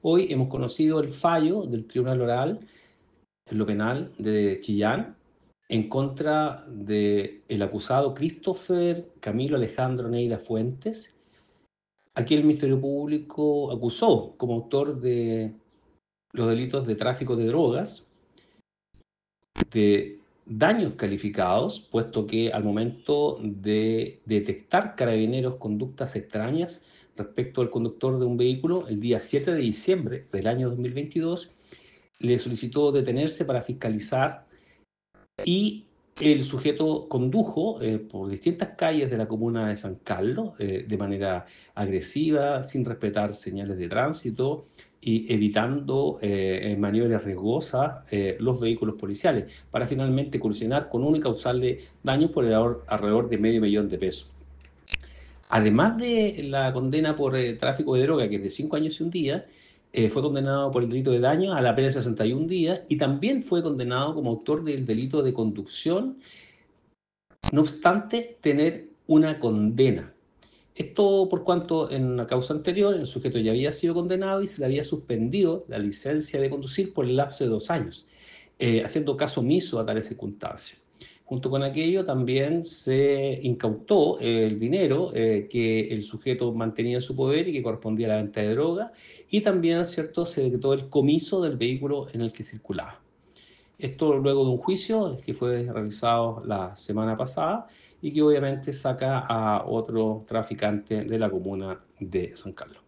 Hoy hemos conocido el fallo del Tribunal Oral en lo penal de Chillán en contra del acusado Christopher Camilo Alejandro Neira Fuentes, a quien el Ministerio Público acusó como autor de los delitos de tráfico de drogas, de daños calificados, puesto que al momento de detectar Carabineros conductas extrañas respecto al conductor de un vehículo, el día 7 de diciembre del año 2022, le solicitó detenerse para fiscalizar y el sujeto condujo por distintas calles de la comuna de San Carlos de manera agresiva, sin respetar señales de tránsito y evitando en maniobras riesgosas los vehículos policiales, para finalmente colisionar con uno y causarle daños por alrededor de $500,000. Además de la condena por tráfico de droga, que es de 5 años y un día, fue condenado por el delito de daño a la pena de 61 días y también fue condenado como autor del delito de conducción, no obstante tener una condena. Esto por cuanto en una causa anterior el sujeto ya había sido condenado y se le había suspendido la licencia de conducir por el lapso de 2 años, haciendo caso omiso a tales circunstancias. Junto con aquello también se incautó el dinero que el sujeto mantenía en su poder y que correspondía a la venta de droga, y también, ¿cierto?, se decretó el comiso del vehículo en el que circulaba. Esto luego de un juicio que fue realizado la semana pasada y que obviamente saca a otro traficante de la comuna de San Carlos.